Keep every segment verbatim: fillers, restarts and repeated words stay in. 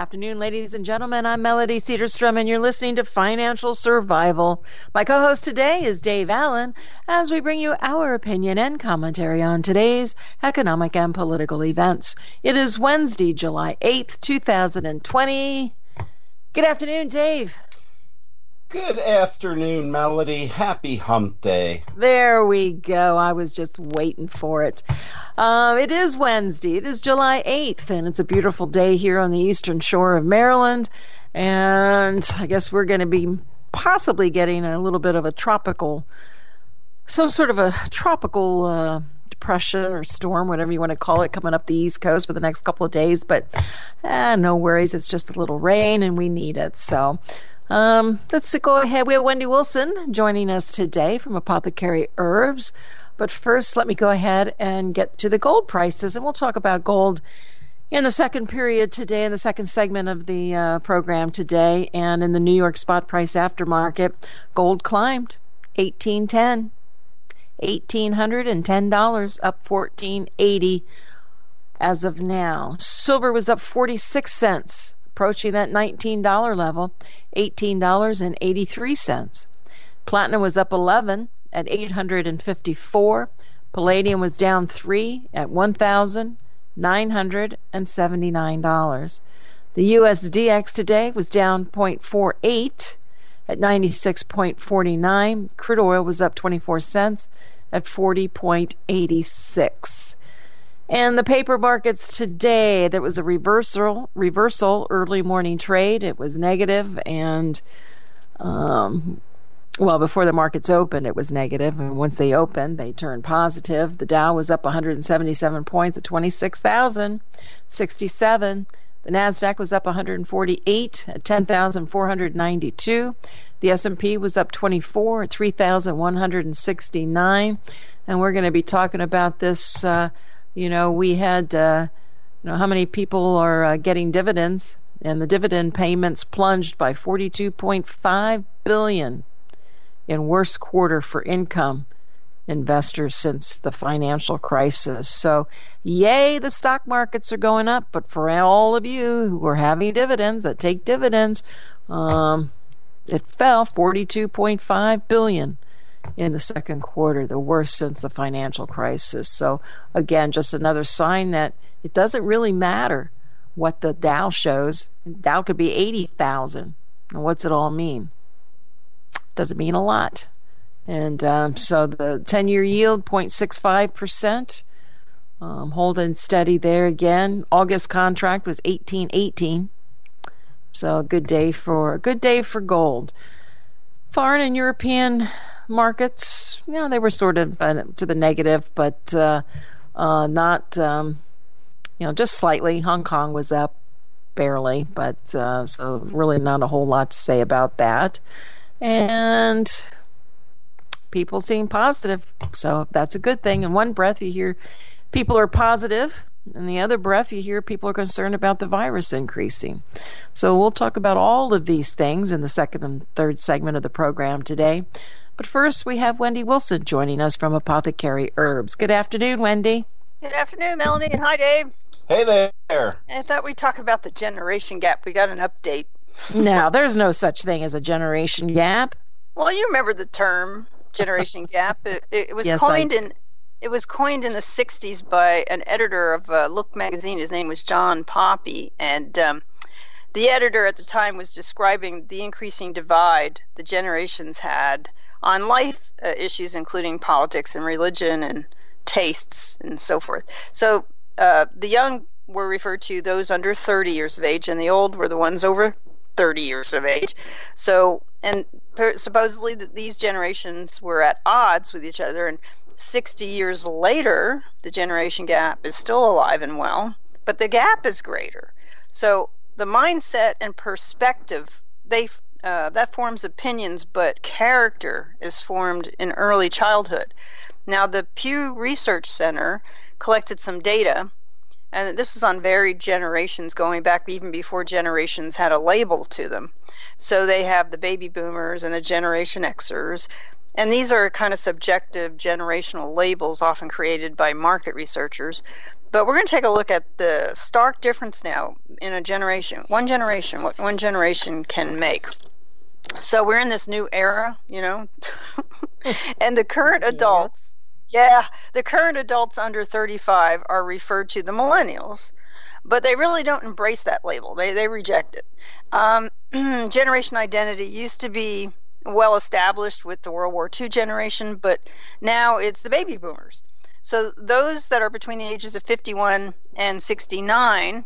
afternoon, ladies and gentlemen. I'm Melody Cedarstrom, and you're listening to Financial Survival. My co-host today is Dave Allen, as we bring you our opinion and commentary on today's economic and political events. It is Wednesday, July eighth, two thousand twenty. Good afternoon, Dave. Good afternoon, Melody. Happy Hump Day. There we go. I was just waiting for it. Uh, it is Wednesday. It is July eighth, and it's a beautiful day here on the eastern shore of Maryland. And I guess we're going to be possibly getting a little bit of a tropical, some sort of a tropical uh, depression or storm, whatever you want to call it, coming up the East Coast for the next couple of days. But eh, no worries. It's just a little rain, and we need it. So um, let's go ahead. We have Wendy Wilson joining us today from Apothecary Herbs. But first, let me go ahead and get to the gold prices, and we'll talk about gold in the second period today, in the second segment of the uh, program today. And in the New York spot price aftermarket, gold climbed eighteen ten, eighteen ten dollars, up fourteen eighty as of now. Silver was up forty-six cents, approaching that nineteen dollar level, eighteen eighty-three. Platinum was up eleven at eight hundred fifty-four. Palladium was down three at one thousand nine hundred seventy-nine dollars. The U S D X today was down zero point four eight at ninety-six four nine. Crude oil was up twenty-four cents at forty eighty-six. And the paper markets today, there was a reversal, reversal early morning trade. It was negative, and um, well, before the markets opened, it was negative, and once they opened, they turned positive. The Dow was up one hundred seventy-seven points at twenty-six thousand sixty-seven. The Nasdaq was up one hundred forty-eight at ten thousand four hundred ninety-two. The S and P was up twenty-four at three thousand one hundred sixty-nine. And we're going to be talking about this. Uh, you know, we had, uh, you know, how many people are uh, getting dividends, and the dividend payments plunged by forty-two point five billion dollars. In worst quarter for income investors since the financial crisis. So, yay, the stock markets are going up, but for all of you who are having dividends, that take dividends, um, it fell forty-two point five billion dollars in the second quarter, the worst since the financial crisis. So, again, just another sign that it doesn't really matter what the Dow shows. Dow could be eighty thousand. And what's it all mean? Doesn't mean a lot. And um, so the ten-year yield, zero point six five percent, um, holding steady there again. August contract was eighteen eighteen. So a good day for a good day for gold. Foreign and European markets, you know, they were sort of uh, to the negative, but uh, uh, not, um, you know, just slightly. Hong Kong was up barely, but uh, so really not a whole lot to say about that. And people seem positive, so that's a good thing. In one breath, you hear people are positive, and the other breath, you hear people are concerned about the virus increasing. So we'll talk about all of these things in the second and third segment of the program today. But first, we have Wendy Wilson joining us from Apothecary Herbs. Good afternoon, Wendy. Good afternoon, Melanie, and hi, Dave. Hey there. I thought we'd talk about the generation gap. We got an update. Now, there's no such thing as a generation gap. Well, you remember the term generation gap. It, it, it was yes, coined in it was coined in the sixties by an editor of uh, Look magazine. His name was John Poppy, and um, the editor at the time was describing the increasing divide the generations had on life uh, issues, including politics and religion and tastes and so forth. So uh, the young were referred to those under thirty years of age, and the old were the ones over thirty years of age. So, and per, supposedly that these generations were at odds with each other, and sixty years later, the generation gap is still alive and well, but the gap is greater. So the mindset and perspective, they uh, that forms opinions, but character is formed in early childhood. Now, the Pew Research Center collected some data, and this was on varied generations going back even before generations had a label to them. So they have the baby boomers and the Generation Xers, and these are kind of subjective generational labels often created by market researchers. but we're going to take a look at the stark difference now in a generation. One generation, what one generation can make. So we're in this new era, you know, and the current adults, yeah, the current adults under thirty-five are referred to the millennials, but they really don't embrace that label. They they reject it. Um, generation identity used to be well established with the World War Two generation, but now it's the baby boomers. So those that are between the ages of fifty-one and sixty-nine,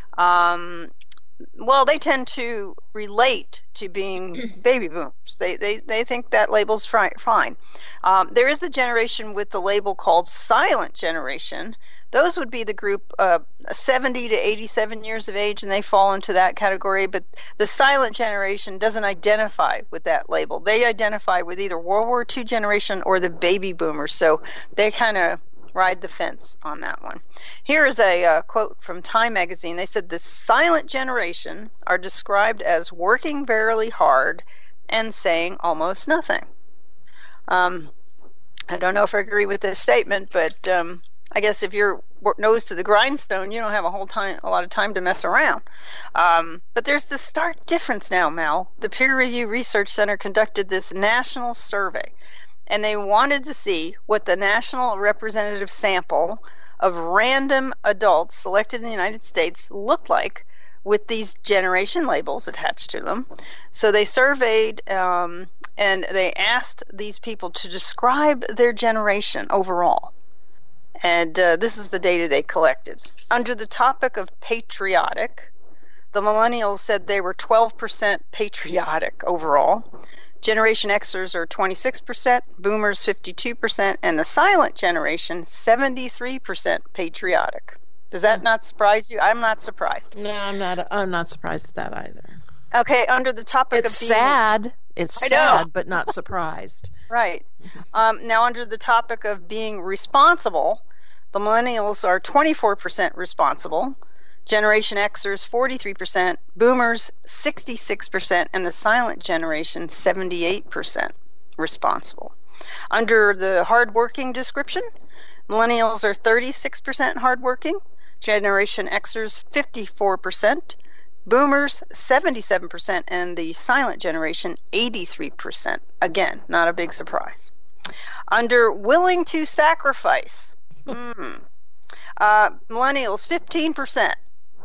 um, well, they tend to relate to being baby boomers. They they, they think that label's fri- fine. Um, there is the generation with the label called silent generation. Those would be the group uh, seventy to eighty-seven years of age, and they fall into that category. But the silent generation doesn't identify with that label. They identify with either World War Two generation or the baby boomers. So they kind of ride the fence on that one. Here is a uh, quote from Time magazine. They said the silent generation are described as working very hard and saying almost nothing. Um, I don't know if I agree with this statement, but um, I guess if you're nose to the grindstone, you don't have a whole time, a lot of time to mess around. Um, but there's this stark difference now, Mel. The Peer Review Research Center conducted this national survey, and they wanted to see what the national representative sample of random adults selected in the United States looked like with these generation labels attached to them. So they surveyed um, and they asked these people to describe their generation overall. And uh, this is the data they collected. Under the topic of patriotic, the millennials said they were twelve percent patriotic overall. Generation Xers are twenty-six percent, boomers fifty-two percent, and the silent generation seventy-three percent patriotic. Does that not surprise you? I'm not surprised. No, I'm not. I'm not surprised at that either. Okay, under the topic it's of being... sad. It's I sad, know. but not surprised. Right. Um, now, under the topic of being responsible, the millennials are twenty-four percent responsible, Generation Xers forty-three percent, boomers sixty-six percent, and the silent generation seventy-eight percent responsible. Under the hardworking description, millennials are thirty-six percent hardworking, Generation Xers fifty-four percent, boomers seventy-seven percent, and the silent generation eighty-three percent. Again, not a big surprise. Under willing to sacrifice, mm, uh, millennials fifteen percent,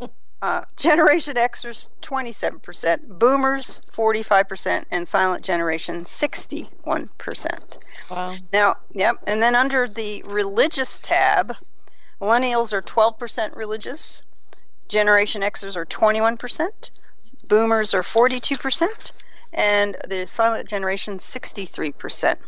uh, Generation Xers twenty-seven percent, boomers forty-five percent, and silent generation sixty-one percent. Wow. Now, yep, and then under the religious tab, millennials are twelve percent religious, Generation Xers are twenty-one percent, boomers are forty-two percent, and the silent generation sixty-three percent.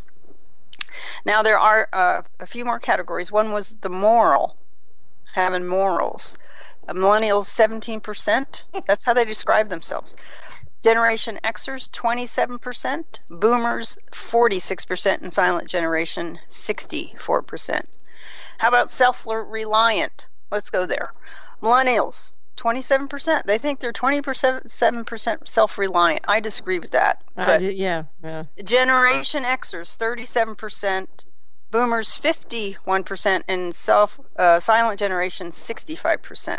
Now there are uh, a few more categories. One was the moral, having morals. Uh, millennials seventeen percent, that's how they describe themselves. Generation Xers twenty-seven percent, boomers forty-six percent, and silent generation sixty-four percent. How about self-reliant? Let's go there. Millennials, twenty-seven percent. They think they're twenty-seven percent self-reliant. I disagree with that. I But did, yeah, yeah. Generation Xers, thirty-seven percent. Boomers, fifty-one percent. And self uh, silent generation, sixty-five percent.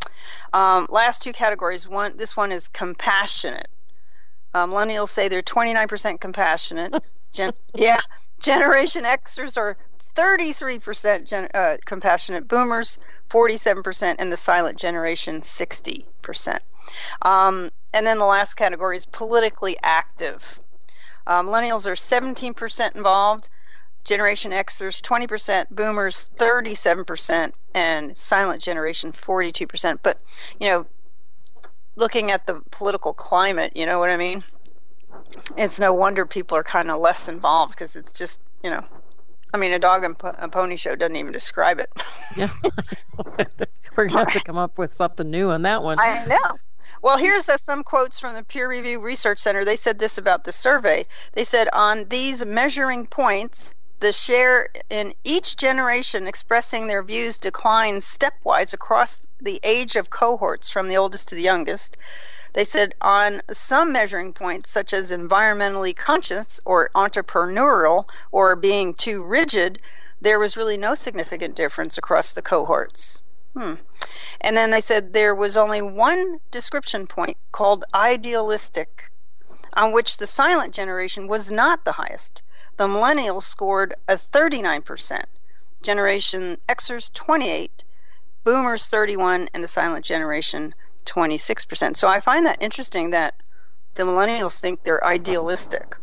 Um, last two categories. One, this one is compassionate. Uh, millennials say they're twenty-nine percent compassionate. Gen- yeah. Generation Xers are thirty-three percent gen- uh, compassionate. Boomers, forty-seven percent, and the silent generation, sixty percent. Um, and then the last category is politically active. Uh, millennials are seventeen percent involved, Generation Xers twenty percent, boomers thirty-seven percent, and silent generation forty-two percent. But, you know, looking at the political climate, you know what I mean? It's no wonder people are kind of less involved, because it's just, you know, I mean, a dog and po- a pony show doesn't even describe it. Yeah. We're going to have to come up with something new on that one. I know. Well, here's uh, some quotes from the Peer Review Research Center. They said this about the survey. They said, on these measuring points, the share in each generation expressing their views declines stepwise across the age of cohorts from the oldest to the youngest. They said on some measuring points, such as environmentally conscious or entrepreneurial or being too rigid, there was really no significant difference across the cohorts. Hmm. And then they said there was only one description point called idealistic, on which the silent generation was not the highest. The millennials scored a thirty-nine percent, Generation Xers twenty-eight, Boomers thirty-one, and the silent generation twenty-six percent. So I find that interesting that the millennials think they're idealistic.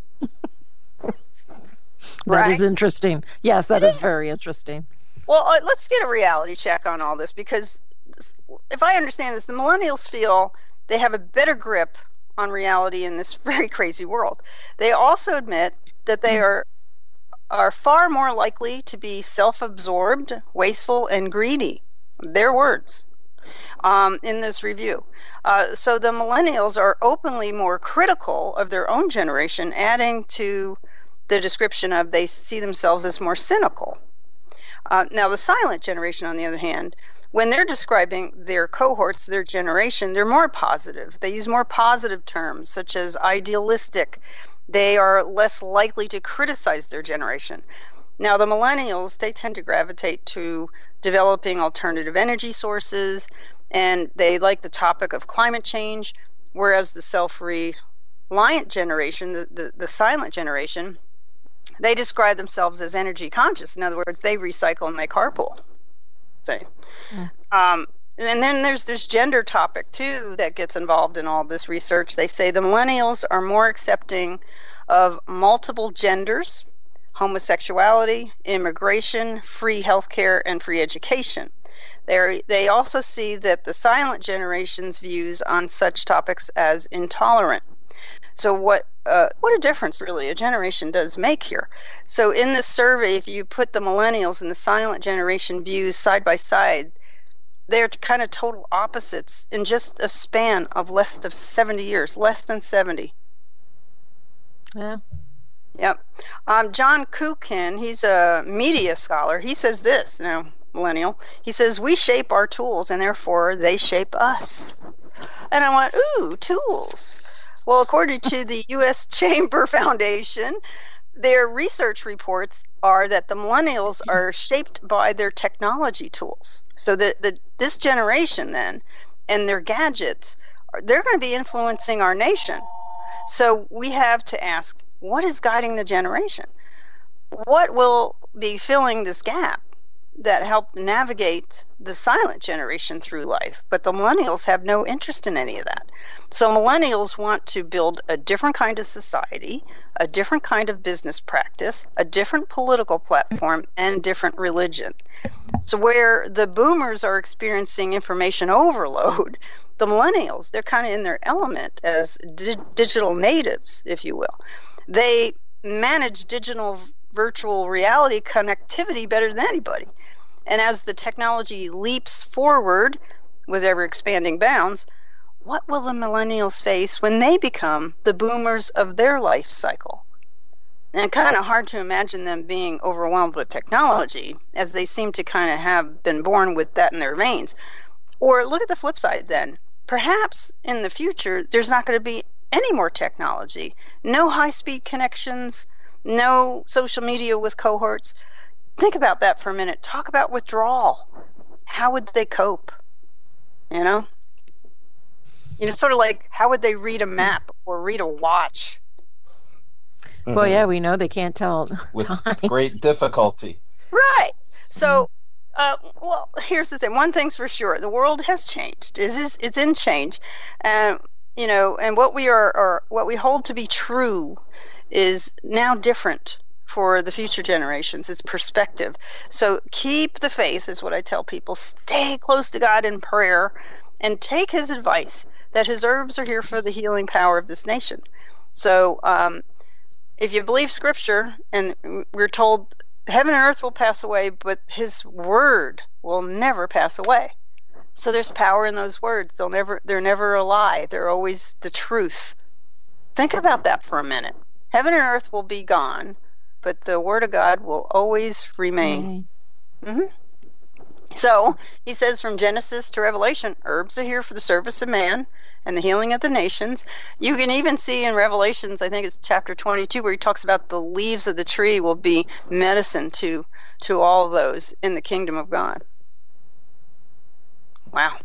That Right? is interesting. Yes, that is very interesting. Well, uh, let's get a reality check on all this, because if I understand this, the millennials feel they have a better grip on reality in this very crazy world. They also admit that they are are far more likely to be self-absorbed, wasteful, and greedy. Their words um, in this review. Uh, so the millennials are openly more critical of their own generation, adding to the description of they see themselves as more cynical. Uh, now, the silent generation, on the other hand, when they're describing their cohorts, their generation, they're more positive. They use more positive terms, such as idealistic. They are less likely to criticize their generation. Now, the millennials, they tend to gravitate to developing alternative energy sources, and they like the topic of climate change, whereas the self-reliant generation, the, the, the silent generation, they describe themselves as energy conscious. In other words, they recycle and they carpool. Say. Yeah. Um, and then there's this gender topic, too, that gets involved in all this research. They say the millennials are more accepting of multiple genders, homosexuality, immigration, free healthcare, and free education. They're, they also see that the silent generation's views on such topics as intolerant. So what uh, what a difference, really, a generation does make here. So in this survey, if you put the millennials and the silent generation views side by side, they're kind of total opposites in just a span of less than seventy years, less than seventy. Yeah. Yep. Um, John Kukin, he's a media scholar. He says this, you know, millennial. He says, we shape our tools, and therefore they shape us. And I went, ooh, tools. Well, according to the U S Chamber Foundation, their research reports are that the millennials are shaped by their technology tools. So that the, this generation then and their gadgets, they're going to be influencing our nation. So we have to ask, what is guiding the generation? What will be filling this gap that helped navigate the silent generation through life? But the millennials have no interest in any of that. So millennials want to build a different kind of society, a different kind of business practice, a different political platform, and different religion. So where the boomers are experiencing information overload, the millennials, they're kind of in their element as di- digital natives, if you will. They manage digital virtual reality connectivity better than anybody. And as the technology leaps forward with ever expanding bounds, what will the millennials face when they become the boomers of their life cycle? And kind of hard to imagine them being overwhelmed with technology, as they seem to kind of have been born with that in their veins. Or look at the flip side then. Perhaps in the future, there's not going to be any more technology. No high-speed connections, no social media with cohorts. Think about that for a minute. Talk about withdrawal. How would they cope? You know? You know, it's sort of like, how would they read a map or read a watch? Mm-hmm. Well, yeah, we know they can't tell with time. Great difficulty. Right. So, uh, well, here's the thing. One thing's for sure: the world has changed. It is, it's in change, and you know, and what we are, or what we hold to be true, is now different for the future generations. It's perspective. So, keep the faith, is what I tell people. Stay close to God in prayer, and take His advice that His herbs are here for the healing power of this nation. So, um, if you believe Scripture, and we're told heaven and earth will pass away, but His word will never pass away. So there's power in those words. They'll never, they're never a lie. They're always the truth. Think about that for a minute. Heaven and earth will be gone, but the word of God will always remain. Mm-hmm. Mm-hmm. So he says, from Genesis to Revelation, herbs are here for the service of man and the healing of the nations. You can even see in Revelations, I think it's chapter twenty-two, where he talks about the leaves of the tree will be medicine to to all those in the kingdom of God. Wow.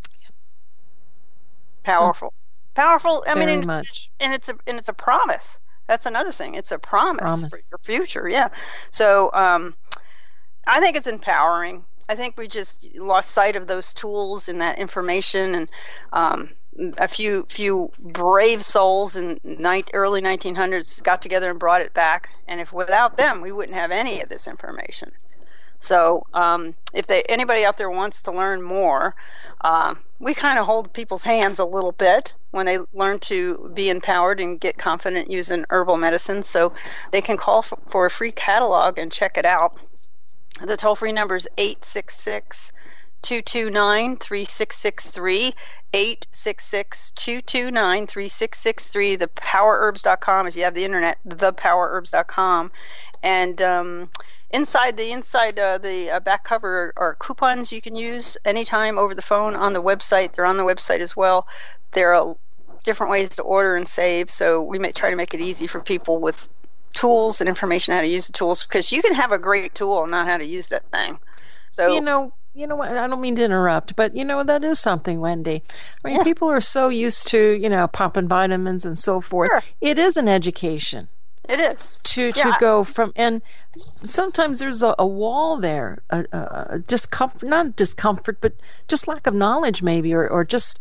Powerful. Powerful. I Very mean, and, much. and it's a and it's a promise. That's another thing. It's a promise, Promise. for your future. Yeah. So um, I think it's empowering. I think we just lost sight of those tools and that information, and um, a few few brave souls in night, early nineteen hundreds got together and brought it back. And if without them, we wouldn't have any of this information. So um, if they anybody out there wants to learn more, uh, we kind of hold people's hands a little bit when they learn to be empowered and get confident using herbal medicine. So they can call for, for a free catalog and check it out. The toll-free number is eight six six, two two nine, three six six three, eight six six, two two nine, three six six three, the power herbs dot com if you have the internet, the power herbs dot com. And um, inside the inside uh, the uh, back cover are coupons you can use anytime over the phone on the website. They're on the website as well. There are different ways to order and save, so we may try to make it easy for people with tools and information how to use the tools, because you can have a great tool and not how to use that thing. So You know, you know what? I don't mean to interrupt, but you know that is something, Wendy. I mean, Yeah. people are so used to, you know, popping vitamins and so forth. Sure. It is an education it is. to to Yeah. go from, and sometimes there's a, a wall there, a, a, a discomfort, not discomfort, but just lack of knowledge, maybe, or or just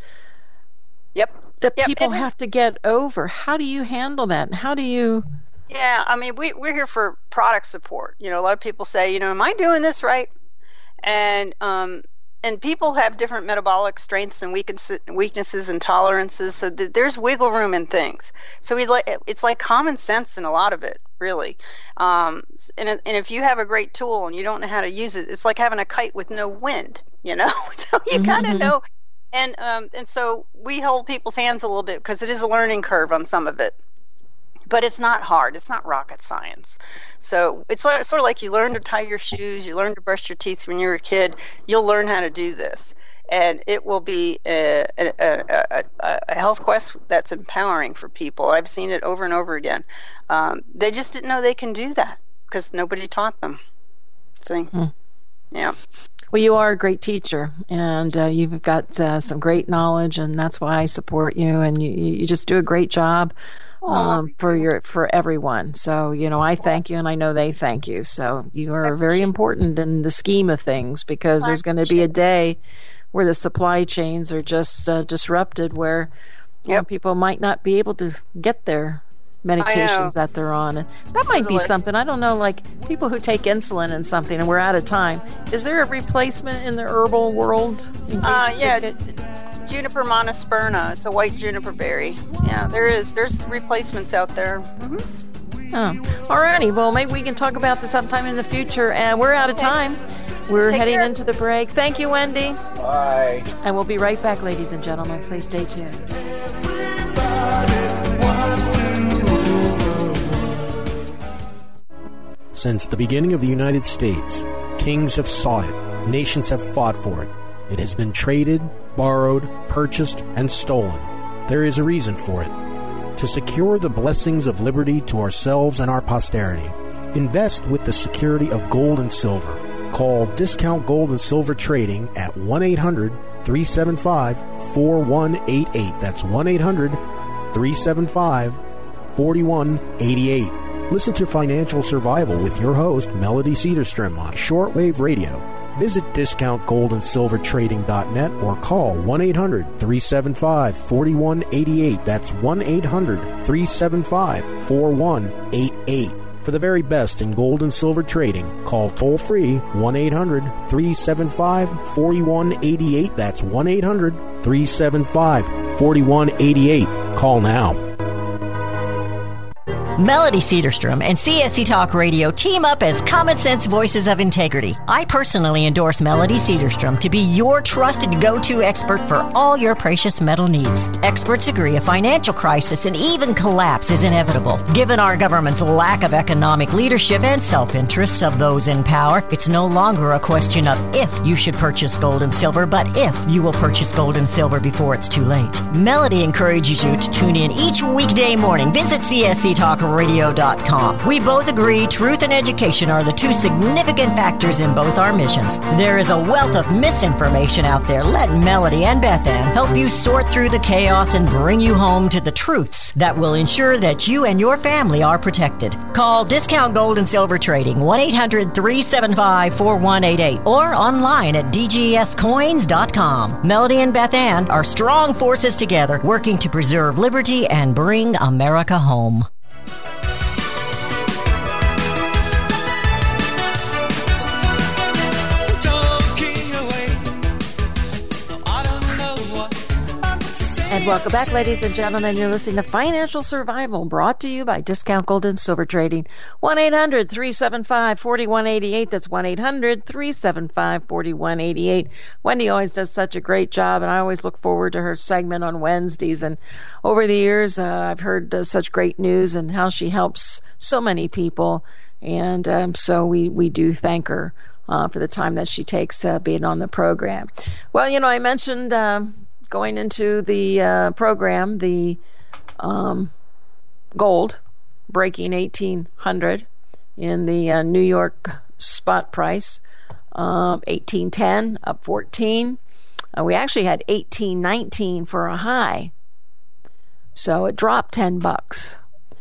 Yep. that Yep, people and- have to get over. How do you handle that? And how do you? Yeah, I mean, we, we're here for product support. You know, a lot of people say, you know, am I doing this right? And um, and people have different metabolic strengths and weaknesses, weaknesses and tolerances. So th- there's wiggle room in things. So we like it's like common sense in a lot of it, really. Um, and and if you have a great tool and you don't know how to use it, it's like having a kite with no wind. You know, so you kind of Mhm. know. And um, and so we hold people's hands a little bit because it is a learning curve on some of it. But it's not hard. It's not rocket science. So it's sort of, sort of like you learn to tie your shoes, you learn to brush your teeth when you were a kid. You'll learn how to do this. And it will be a, a, a, a, a health quest that's empowering for people. I've seen it over and over again. Um, they just didn't know they can do that because nobody taught them. See? Hmm. Yeah. Well, you are a great teacher, and uh, you've got uh, some great knowledge, and that's why I support you. And you, you just do a great job um, for your for everyone. So, you know, I thank you, and I know they thank you. So you are very important in the scheme of things, because there's going to be a day where the supply chains are just uh, disrupted, where you know, Yep. people might not be able to get their medications that they're on. And that might be Totally. something, I don't know, like people who take insulin and something, and we're out of time. Is there a replacement in the herbal world? in case Uh, you yeah, could get- Juniper monosperna. It's a white juniper berry. Yeah, there is. There's replacements out there. hmm Oh. Alrighty, well, maybe we can talk about this sometime in the future. And we're out of time. We're Take heading care. into the break. Thank you, Wendy. Bye. And we'll be right back, ladies and gentlemen. Please stay tuned. Since the beginning of the United States, kings have sought it, nations have fought for it. It has been traded, borrowed, purchased, and stolen. There is a reason for it. To secure the blessings of liberty to ourselves and our posterity, invest with the security of gold and silver. Call Discount Gold and Silver Trading at one eight hundred, three seven five, four one eight eight. That's one eight hundred, three seven five, four one eight eight. Listen to Financial Survival with your host, Melody Cedarstrom, on shortwave radio. Visit discount gold and silver trading dot net or call one eight hundred, three seven five, four one eight eight. That's one eight hundred, three seven five, four one eight eight. For the very best in gold and silver trading, call toll-free one eight hundred, three seven five, four one eight eight. That's one eight hundred, three seven five, four one eight eight. Call now. Melody Cedarstrom and C S C Talk Radio team up as Common Sense Voices of Integrity. I personally endorse Melody Cedarstrom to be your trusted go-to expert for all your precious metal needs. Experts agree a financial crisis and even collapse is inevitable. Given our government's lack of economic leadership and self-interests of those in power, it's no longer a question of if you should purchase gold and silver, but if you will purchase gold and silver before it's too late. Melody encourages you to tune in each weekday morning. Visit C S C Talk radio dot com. We both agree truth and education are the two significant factors in both our missions. There is a wealth of misinformation out there. Let Melody and Beth Ann help you sort through the chaos and bring you home to the truths that will ensure that you and your family are protected. Call Discount Gold and Silver Trading, one eight hundred three seven five four one eight eight, or online at d g s coins dot com. Melody and Beth Ann are strong forces together, working to preserve liberty and bring America home. And welcome back, ladies and gentlemen. You're listening to Financial Survival, brought to you by Discount Gold and Silver Trading. one eight hundred three seven five four one eight eight. That's one eight hundred three seven five four one eight eight. Wendy always does such a great job, and I always look forward to her segment on Wednesdays. And over the years, uh, I've heard uh, such great news and how she helps so many people. And um, so we, we do thank her uh, for the time that she takes uh, being on the program. Well, you know, I mentioned... Um, Going into the uh, program, the um, gold breaking eighteen hundred in the uh, New York spot price, um, eighteen ten up fourteen. Uh, we actually had eighteen nineteen for a high, so it dropped ten bucks.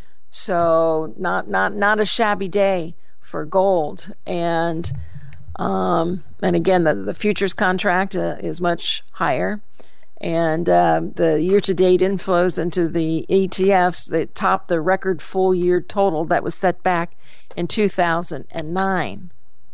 So not not not a shabby day for gold, and um, and again the the futures contract uh, is much higher. And uh, the year-to-date inflows into the E T Fs that topped the record full-year total that was set back in two thousand nine.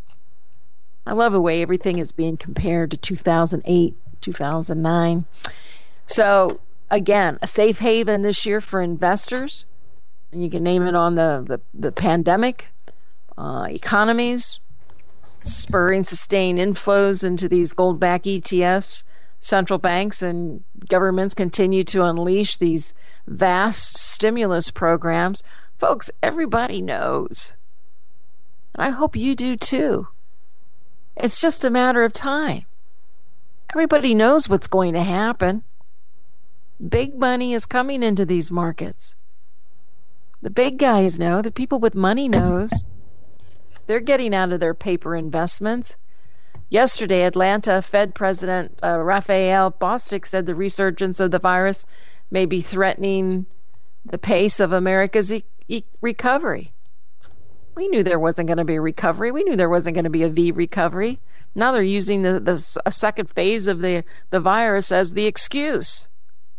I love the way everything is being compared to two thousand eight, two thousand nine. So, again, a safe haven this year for investors. And you can name it on the, the, the pandemic, uh, economies, spurring sustained inflows into these gold-backed E T Fs. Central banks and governments continue to unleash these vast stimulus programs. Folks, everybody knows. And I hope you do too. It's just a matter of time. Everybody knows what's going to happen. Big money is coming into these markets. The big guys know. The people with money knows. They're getting out of their paper investments. Yesterday, Atlanta Fed President uh, Raphael Bostic said the resurgence of the virus may be threatening the pace of America's e- e- recovery. We knew there wasn't going to be a recovery. We knew there wasn't going to be a V recovery. Now they're using the, the a second phase of the, the virus as the excuse.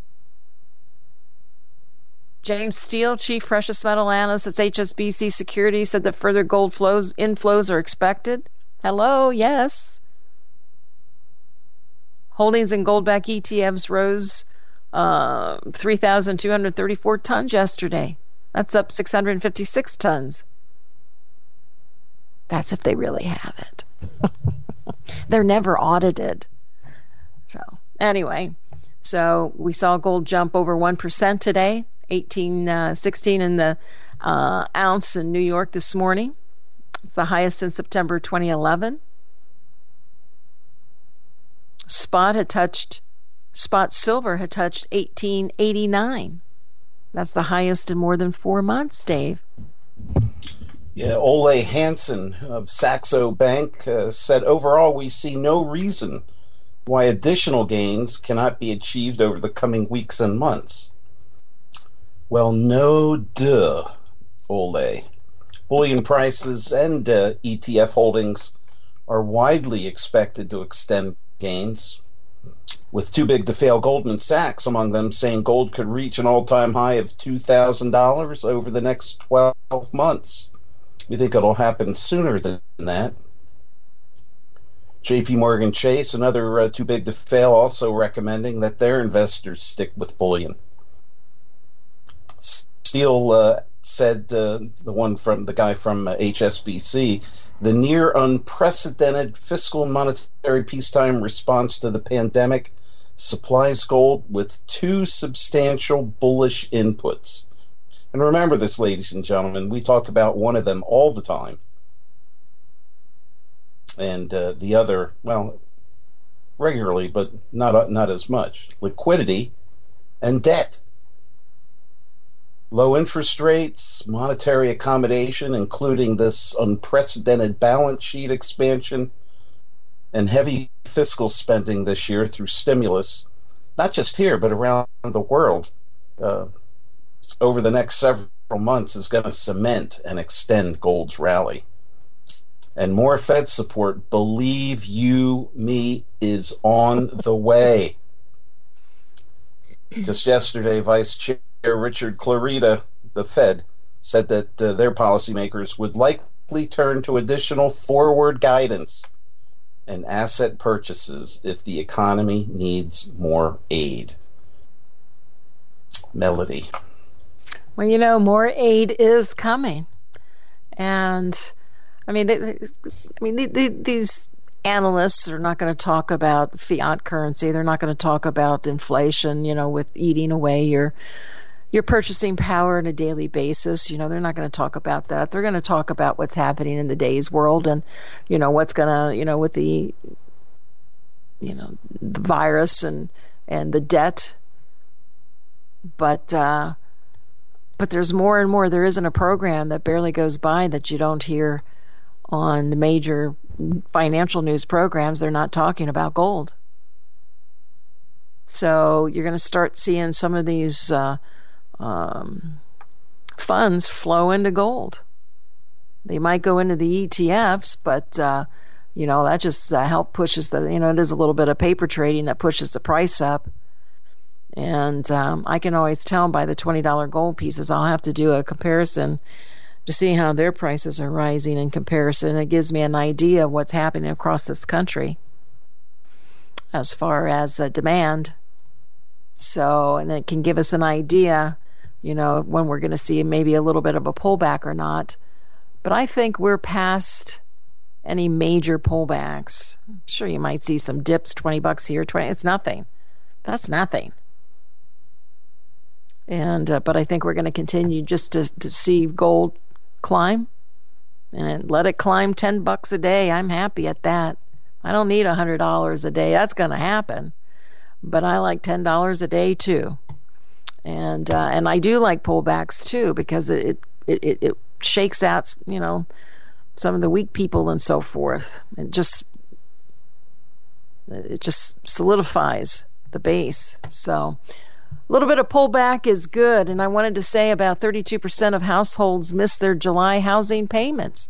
James Steele, Chief Precious Metal Analyst at H S B C Securities, said that further gold flows inflows are expected. Hello, yes. Holdings in gold-backed E T Fs rose uh, three thousand two hundred thirty-four tons yesterday. That's up six hundred fifty-six tons. That's if they really have it. They're never audited. So, anyway, so we saw gold jump over one percent today, eighteen sixteen in the uh, ounce in New York this morning. It's the highest since September twenty eleven. Spot had touched, spot silver had touched eighteen eighty-nine. That's the highest in more than four months, Dave. Yeah, Ole Hansen of Saxo Bank uh, said, overall, we see no reason why additional gains cannot be achieved over the coming weeks and months. Well, no duh, Ole. Bullion prices and uh, E T F holdings are widely expected to extend gains, with too big to fail Goldman Sachs among them saying gold could reach an all-time high of two thousand dollars over the next twelve months. We think it'll happen sooner than that. J P Morgan Chase, another uh, too big to fail, also recommending that their investors stick with bullion. Steele uh, said, uh, the one from the guy from uh, H S B C, the near unprecedented fiscal and monetary peacetime response to the pandemic supplies gold with two substantial bullish inputs. And remember this, ladies and gentlemen, we talk about one of them all the time. And uh, the other, well, regularly, but not, uh, not as much. Liquidity and debt. Low interest rates, monetary accommodation, including this unprecedented balance sheet expansion, and heavy fiscal spending this year through stimulus, not just here, but around the world, uh, over the next several months is going to cement and extend gold's rally. And more Fed support, believe you me, is on the way. Just yesterday, Vice Chair Richard Clarida, the Fed, said that uh, their policymakers would likely turn to additional forward guidance and asset purchases if the economy needs more aid. Melody. Well, you know, more aid is coming. And, I mean, they, I mean, they, they, these analysts are not going to talk about fiat currency. They're not going to talk about inflation, you know, with eating away your your purchasing power on a daily basis. You know, they're not going to talk about that. They're going to talk about what's happening in the day's world and, you know, what's going to, you know, with the, you know, the virus and, and the debt. But, uh, but there's more and more. There isn't a program that barely goes by that you don't hear on the major financial news programs. They're not talking about gold. So you're going to start seeing some of these uh, um, funds flow into gold. They might go into the E T Fs, but uh, you know, that just uh, help pushes the, you know, it is a little bit of paper trading that pushes the price up. And um, I can always tell by the twenty dollar gold pieces. I'll have to do a comparison to see how their prices are rising in comparison. It gives me an idea of what's happening across this country as far as uh, demand. So, and it can give us an idea, you know, when we're going to see maybe a little bit of a pullback or not. But I think we're past any major pullbacks. I'm sure you might see some dips, twenty bucks here, twenty. It's nothing. That's nothing. And uh, but I think we're going to continue just to, to see gold climb, and let it climb ten bucks a day. I'm happy at that. I don't need a hundred dollars a day. That's going to happen, but I like ten dollars a day too. And uh, and I do like pullbacks too, because it it, it it shakes out, you know, some of the weak people and so forth. It just it just solidifies the base. So a little bit of pullback is good. And I wanted to say about thirty-two percent of households missed their July housing payments.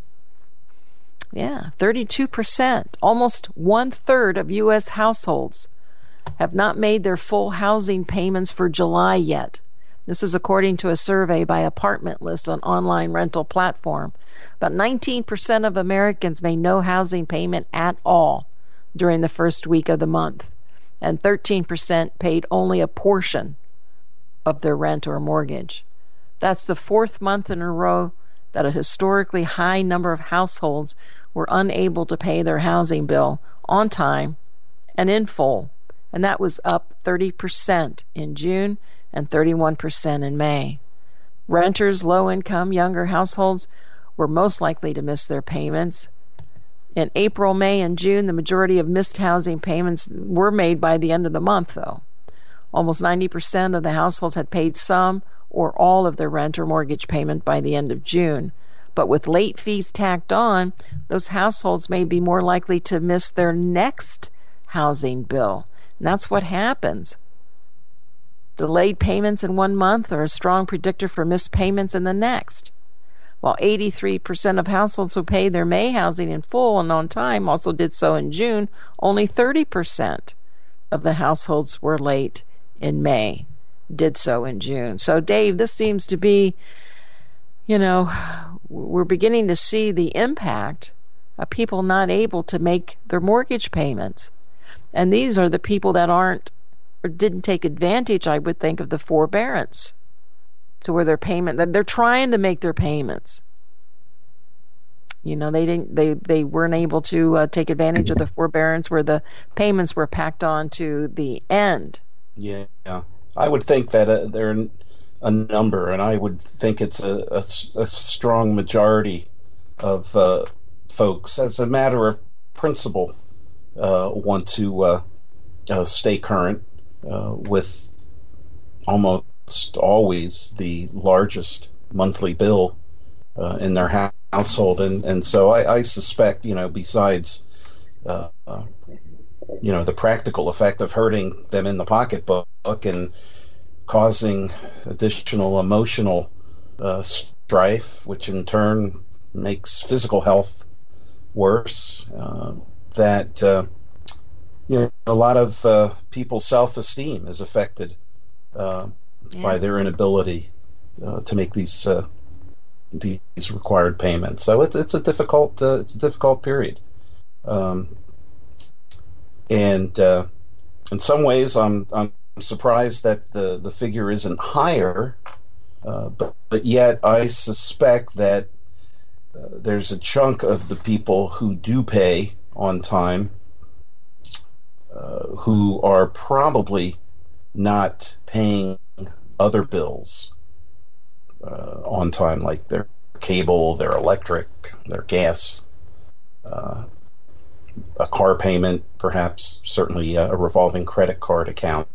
Yeah, thirty-two percent. Almost one third of U S households have not made their full housing payments for July yet. This is according to a survey by Apartment List, an online rental platform. About nineteen percent of Americans made no housing payment at all during the first week of the month, and thirteen percent paid only a portion of their rent or mortgage. That's the fourth month in a row that a historically high number of households were unable to pay their housing bill on time and in full, and that was up thirty percent in June and thirty-one percent in May. Renters, low-income, younger households were most likely to miss their payments. In April, May, and June, the majority of missed housing payments were made by the end of the month, though. Almost ninety percent of the households had paid some or all of their rent or mortgage payment by the end of June. But with late fees tacked on, those households may be more likely to miss their next housing bill. And that's what happens. Delayed payments in one month are a strong predictor for missed payments in the next. While eighty-three percent of households who paid their May housing in full and on time also did so in June, only thirty percent of the households were late in May, did so in June. So, Dave, this seems to be, you know, we're beginning to see the impact of people not able to make their mortgage payments. And these are the people that aren't or didn't take advantage, I would think, of the forbearance, to where their payment, that they're trying to make their payments. You know, they didn't, they, they weren't able to uh, take advantage of the forbearance where the payments were packed on to the end. Yeah, I would think that uh, there are a number, and I would think it's a, a, a strong majority of uh, folks, as a matter of principle, uh, want to uh, uh, stay current uh, with almost almost always the largest monthly bill uh, in their ha- household, and and so I, I suspect, you know, besides uh, uh, you know, the practical effect of hurting them in the pocketbook and causing additional emotional uh, strife, which in turn makes physical health worse, uh, that uh, you know, a lot of uh, people's self-esteem is affected uh, yeah. by their inability uh, to make these uh, these required payments. So it's it's a difficult uh, it's a difficult period, um, and uh, in some ways, I'm I'm surprised that the, the figure isn't higher, uh, but but yet I suspect that uh, there's a chunk of the people who do pay on time uh, who are probably not paying other bills uh, on time, like their cable, their electric, their gas, uh, a car payment, perhaps, certainly a revolving credit card account.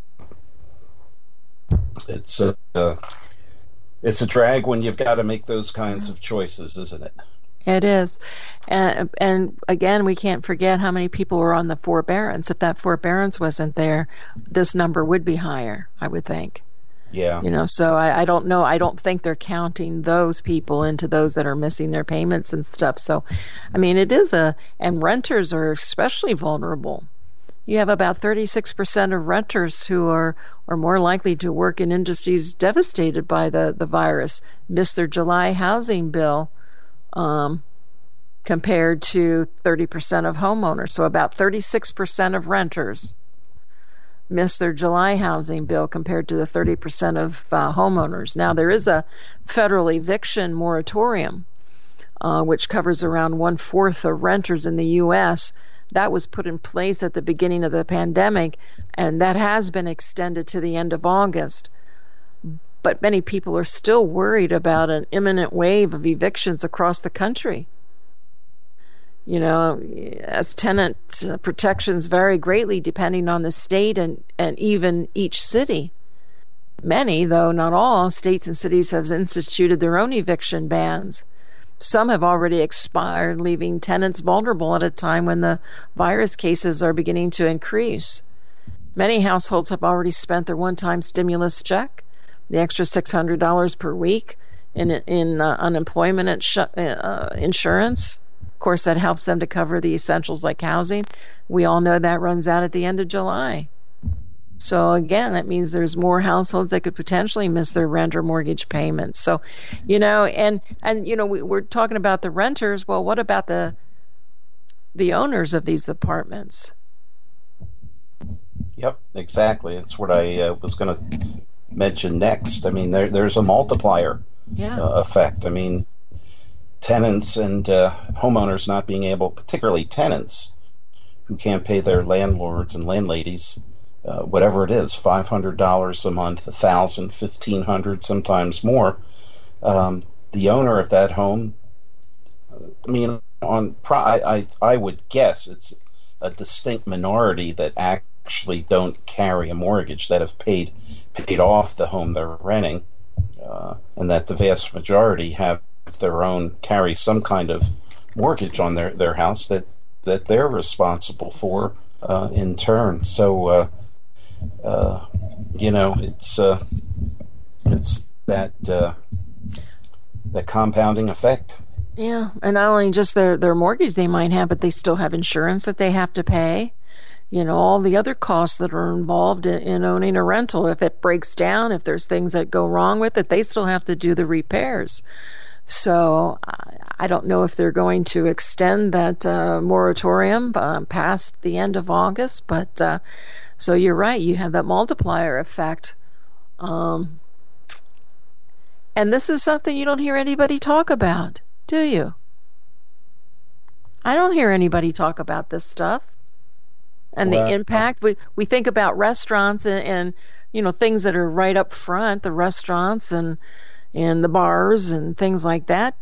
It's a uh, it's a drag when you've got to make those kinds of choices, isn't it? It is, and and again, we can't forget how many people were on the forbearance. If that forbearance wasn't there, this number would be higher, I would think. Yeah. You know, so I, I don't know. I don't think they're counting those people into those that are missing their payments and stuff. So, I mean, it is a, and renters are especially vulnerable. You have about thirty-six percent of renters who are, are more likely to work in industries devastated by the, the virus, miss their July housing bill, um, compared to thirty percent of homeowners. So about thirty-six percent of renters miss their July housing bill compared to the thirty percent of uh, homeowners. Now, there is a federal eviction moratorium, uh, which covers around one-fourth of renters in the U S That was put in place at the beginning of the pandemic, and that has been extended to the end of August. But many people are still worried about an imminent wave of evictions across the country. You know, as tenant protections vary greatly depending on the state and, and even each city. Many, though not all, states and cities have instituted their own eviction bans. Some have already expired, leaving tenants vulnerable at a time when the virus cases are beginning to increase. Many households have already spent their one-time stimulus check, the extra six hundred dollars per week in in uh, unemployment sh- uh, insurance. Of course, that helps them to cover the essentials like housing. We all know that runs out at the end of July. So again, that means there's more households that could potentially miss their rent or mortgage payments. So, you know, and and you know, we, we're talking about the renters. Well, what about the the owners of these apartments? Yep, exactly. That's what I uh, was going to mention next. I mean, there there's a multiplier yeah. uh, effect. I mean, tenants and uh, homeowners not being able, particularly tenants who can't pay their landlords and landladies, uh, whatever it is, five hundred dollars a month, one thousand dollars, fifteen hundred dollars, sometimes more. Um, the owner of that home, I mean, on I, I, I would guess it's a distinct minority that actually don't carry a mortgage, that have paid paid off the home they're renting, uh, and that the vast majority have their own, carry some kind of mortgage on their, their house that, that they're responsible for uh, in turn. So, uh, uh, you know, it's uh, it's that uh, that compounding effect. Yeah, and not only just their, their mortgage they might have, but they still have insurance that they have to pay. You know, all the other costs that are involved in, in owning a rental. If it breaks down, if there's things that go wrong with it, they still have to do the repairs. So I don't know if they're going to extend that uh, moratorium uh, past the end of August, but uh, so you're right, you have that multiplier effect. Um, and this is something you don't hear anybody talk about, do you? I don't hear anybody talk about this stuff. And well, the impact, we, we think about restaurants and, and, you know, things that are right up front, the restaurants and and the bars and things like that.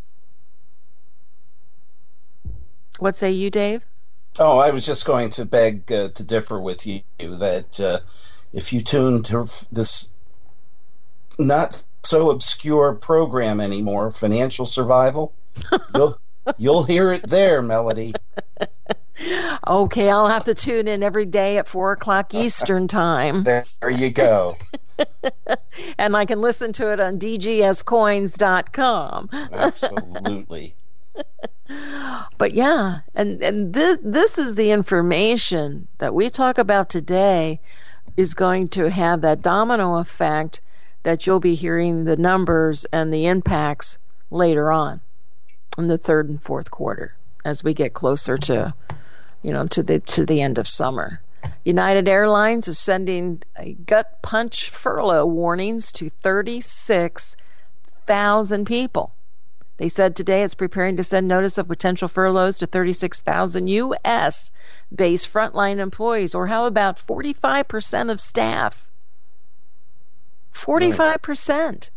What say you, Dave? Oh, I was just going to beg uh, to differ with you that uh, if you tune to this not so obscure program anymore, Financial Survival. You'll, you'll hear it there, Melody. Okay, I'll have to tune in every day at four o'clock Eastern time. There you go. And I can listen to it on d g s coins dot com. Absolutely. But yeah, and, and this, this is the information that we talk about today is going to have that domino effect that you'll be hearing the numbers and the impacts later on in the third and fourth quarter as we get closer to, you know, to the to the end of summer. United Airlines is sending a gut punch furlough warnings to thirty-six thousand people. They said today it's preparing to send notice of potential furloughs to thirty-six thousand U S based frontline employees, or how about forty-five percent of staff? forty-five percent.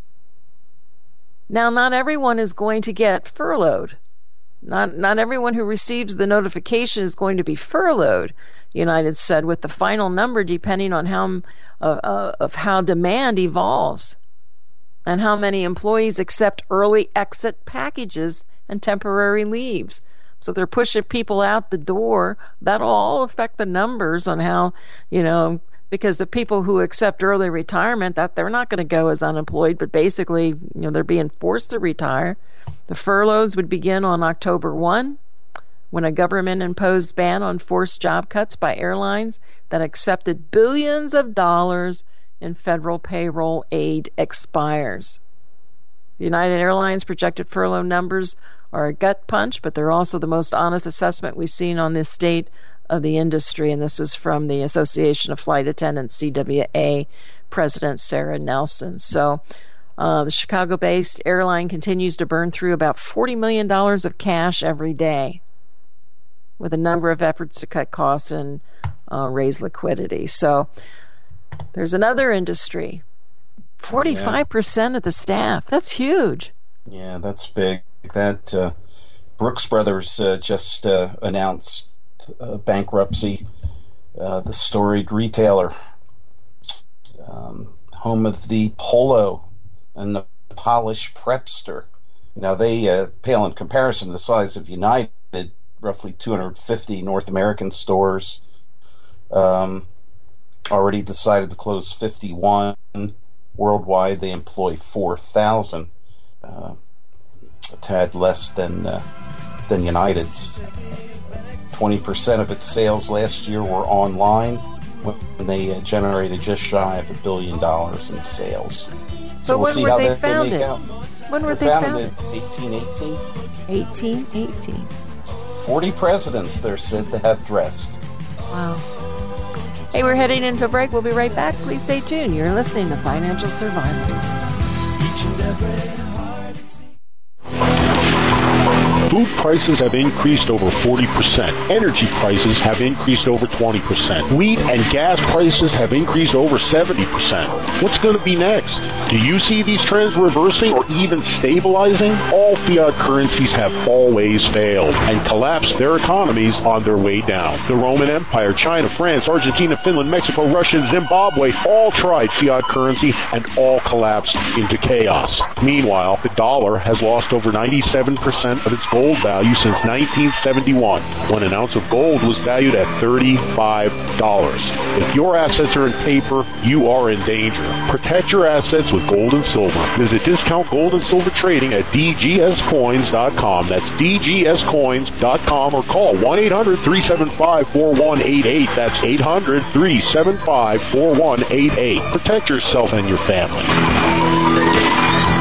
Now, not everyone is going to get furloughed. Not not everyone who receives the notification is going to be furloughed, United said, with the final number depending on how uh, uh, of how demand evolves and how many employees accept early exit packages and temporary leaves. So they're pushing people out the door. That'll all affect the numbers on how, you know, because the people who accept early retirement, that they're not going to go as unemployed, but basically, you know, they're being forced to retire. The furloughs would begin on October first, when a government-imposed ban on forced job cuts by airlines that accepted billions of dollars in federal payroll aid expires. The United Airlines projected furlough numbers are a gut punch, but they're also the most honest assessment we've seen on the state of the industry, and this is from the Association of Flight Attendants, C W A, President Sarah Nelson. So uh, the Chicago-based airline continues to burn through about forty million dollars of cash every day, with a number of efforts to cut costs and uh, raise liquidity. So there's another industry, forty-five percent yeah. of the staff. That's huge. Yeah, that's big. That uh, Brooks Brothers uh, just uh, announced uh, bankruptcy. Uh, the storied retailer, um, home of the Polo and the Polish Prepster. Now, they uh, pale in comparison to the size of United, roughly two hundred fifty North American stores. Um, already decided to close fifty-one. Worldwide, they employ four thousand. Uh, a tad less than uh, than United's. twenty percent of its sales last year were online, when they uh, generated just shy of a billion dollars in sales. So but we'll when see were how they that founded? they make out. When were They're they founded? founded? eighteen eighteen. eighteen eighteen. forty presidents they're said to have dressed. Wow. Hey, we're heading into a break. We'll be right back. Please stay tuned. You're listening to Financial Survival. Each and every Food prices have increased over forty percent. Energy prices have increased over twenty percent. Wheat and gas prices have increased over seventy percent. What's going to be next? Do you see these trends reversing or even stabilizing? All fiat currencies have always failed and collapsed their economies on their way down. The Roman Empire, China, France, Argentina, Finland, Mexico, Russia, Zimbabwe all tried fiat currency and all collapsed into chaos. Meanwhile, the dollar has lost over ninety-seven percent of its gold value since nineteen seventy-one, when an ounce of gold was valued at thirty-five dollars. If your assets are in paper, you are in danger. Protect your assets with gold and silver. Visit Discount Gold and Silver Trading at d g s coins dot com. That's d g s coins dot com, or call one eight hundred three seven five four one eight eight. That's eight hundred three seven five four one eight eight. Protect yourself and your family.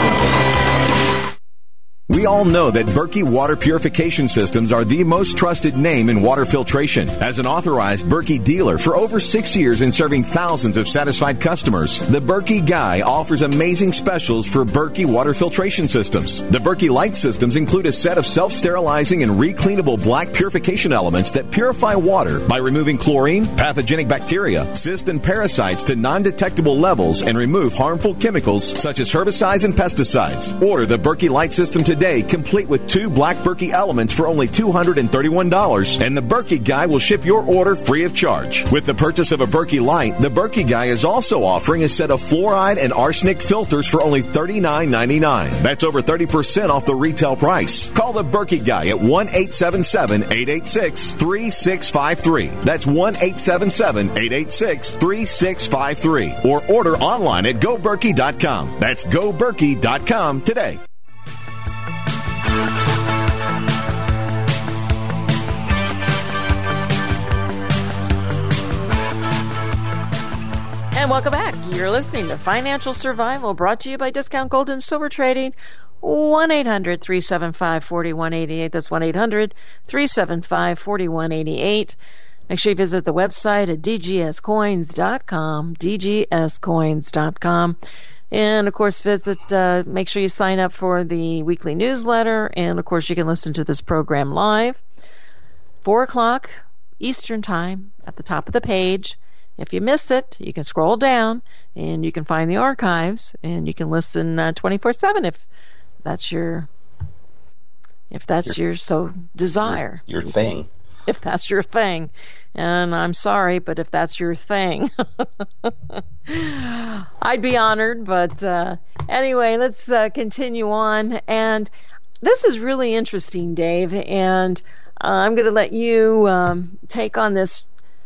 We all know that Berkey Water Purification Systems are the most trusted name in water filtration. As an authorized Berkey dealer for over six years and serving thousands of satisfied customers, the Berkey Guy offers amazing specials for Berkey Water Filtration Systems. The Berkey Light Systems include a set of self-sterilizing and recleanable black purification elements that purify water by removing chlorine, pathogenic bacteria, cysts, and parasites to non-detectable levels and remove harmful chemicals such as herbicides and pesticides. Order the Berkey Light System today today, complete with two Black Berkey elements for only two hundred thirty-one dollars, and the Berkey Guy will ship your order free of charge. With the purchase of a Berkey Light, the Berkey Guy is also offering a set of fluoride and arsenic filters for only thirty-nine ninety-nine. That's over thirty percent off the retail price. Call the Berkey Guy at one eight seven seven, eight eight six, three six five three. That's one eight seven seven, eight eight six, three six five three. Or order online at go berkey dot com. That's go berkey dot com today. And welcome back. You're listening to Financial Survival, brought to you by Discount Gold and Silver Trading. one eight hundred, three seven five, four one eight eight. That's one eight hundred, three seven five, four one eight eight. Make sure you visit the website at d g s coins dot com, d g s coins dot com. And, of course, visit, uh, make sure you sign up for the weekly newsletter. And, of course, you can listen to this program live, four o'clock Eastern Time at the top of the page. If you miss it, you can scroll down and you can find the archives, and you can listen uh, twenty-four seven if that's your if that's your, your so desire. Your, your thing. If that's your thing. And I'm sorry, but if that's your thing, I'd be honored. But uh, anyway, let's uh, continue on. And this is really interesting, Dave. And uh, I'm going to let you um, take on this.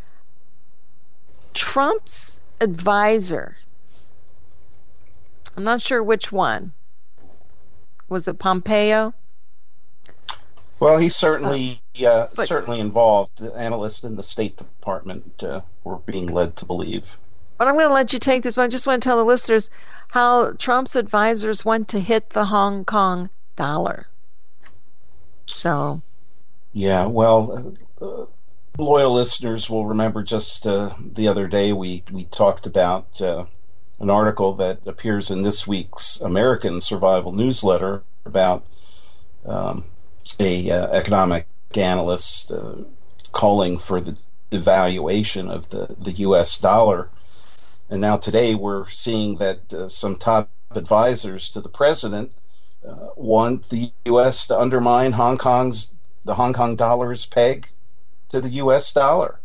Trump's advisor. I'm not sure which one. Was it Pompeo? Well, he's certainly uh, but, certainly involved. The analysts in the State Department uh, were being led to believe. But I'm going to let you take this one. I just want to tell the listeners how Trump's advisors went to hit the Hong Kong dollar. So. Yeah, well, uh, loyal listeners will remember just uh, the other day we, we talked about uh, an article that appears in this week's American Survival Newsletter about um, a uh, economic analyst uh, calling for the devaluation of the, the U S dollar. And now today we're seeing that uh, some top advisors to the president uh, want the U S to undermine Hong Kong's the Hong Kong dollar's peg to the U S dollar.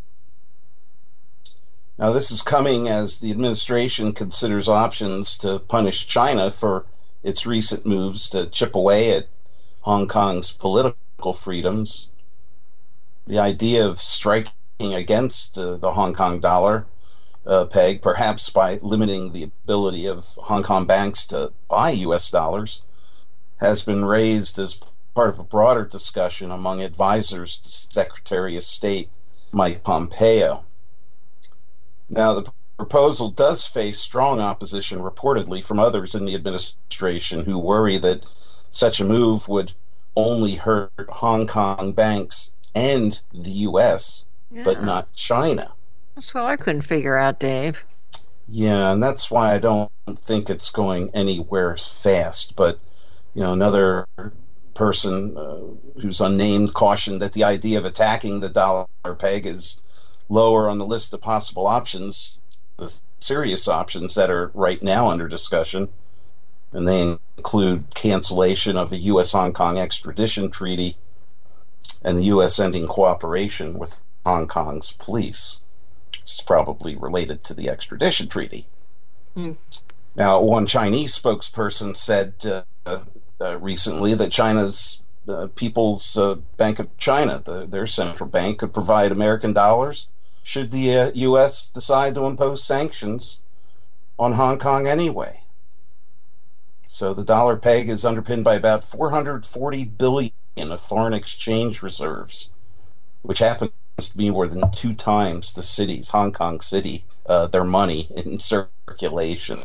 Now, this is coming as the administration considers options to punish China for its recent moves to chip away at Hong Kong's political freedoms. The idea of striking against uh, the Hong Kong dollar uh, peg, perhaps by limiting the ability of Hong Kong banks to buy U S dollars, has been raised as part of a broader discussion among advisors to Secretary of State Mike Pompeo. Now, the proposal does face strong opposition, reportedly, from others in the administration who worry that such a move would only hurt Hong Kong banks and the U S, yeah. but not China. That's what I couldn't figure out, Dave. Yeah, and that's why I don't think it's going anywhere fast. But, you know, another person uh, who's unnamed cautioned that the idea of attacking the dollar peg is lower on the list of possible options, the serious options that are right now under discussion. And they include cancellation of a U S Hong Kong extradition treaty and the U S ending cooperation with Hong Kong's police. It's probably related to the extradition treaty. Mm. Now, one Chinese spokesperson said uh, uh, recently that China's uh, People's uh, Bank of China, the, their central bank, could provide American dollars should the uh, U S decide to impose sanctions on Hong Kong anyway. So the dollar peg is underpinned by about four hundred forty billion dollars of foreign exchange reserves, which happens to be more than two times the city's, Hong Kong City, uh, their money in circulation.